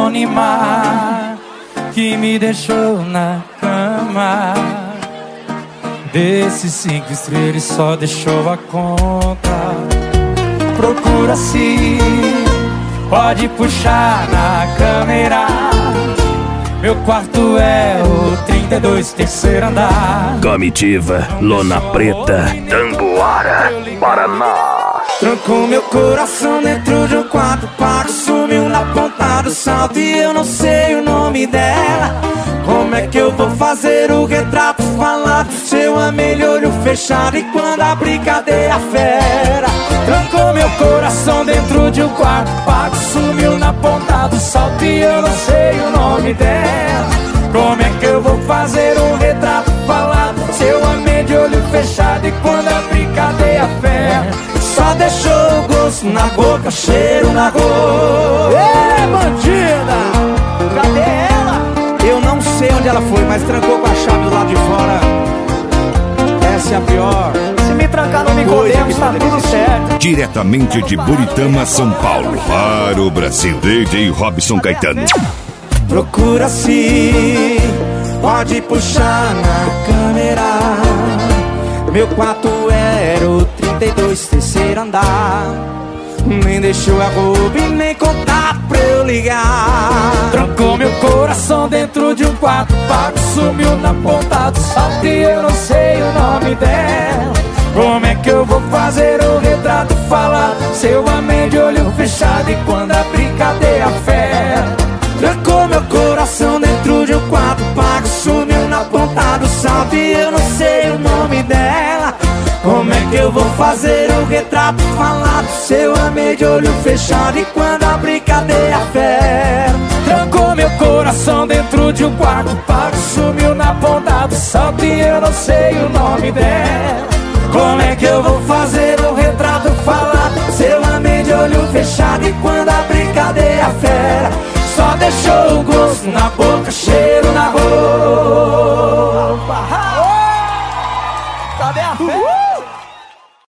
anônima que me deixou na cama. Desses 5 estrelas só deixou a conta. Procura-se, pode puxar na câmera. Meu quarto é o 32, terceiro andar. Comitiva, Lona Preta, Tamboara, Paraná. Trancou meu coração dentro de um quarto pago, sumiu na ponta do salto e eu não sei o nome dela. Como é que eu vou fazer o retrato falado se eu amei de olho fechado e quando a brincadeira fera? Trancou meu coração dentro de um quarto pago, sumiu na ponta do salto e eu não sei o nome dela. Como é que eu vou fazer um retrato falado se eu amei de olho fechado e quando a brincadeira fera? Só deixou o gosto na boca, cheiro na roupa. Ê, bandida! Cadê ela? Eu não sei onde ela foi, mas trancou com a chave do lado de fora. Essa é a pior. Se me trancar no Nicodemus, tá tudo certo. Diretamente de Buritama, São Paulo, para o Brasil, DJ Robson Caetano. Procura-se, pode puxar na câmera. Meu quarto era o 32, terceiro andar. Nem deixou a roupa e nem contato pra eu ligar. Trancou meu coração dentro de um quarto pago, sumiu na ponta do salto e eu não sei o nome dela. Como é que eu vou fazer o retrato falar se eu amei de olho fechado e quando a brincadeira fera? Trancou meu coração dentro de um quarto pago, sumiu na ponta do salto e eu não sei o nome dela. Como é que eu vou fazer o retrato falado se eu amei de olho fechado e quando a brincadeira fera? Trancou meu coração dentro de um quarto pago, sumiu na ponta do salto e eu não sei o nome dela. Como é que eu vou fazer o retrato falado se eu amei de olho fechado e quando a brincadeira fera?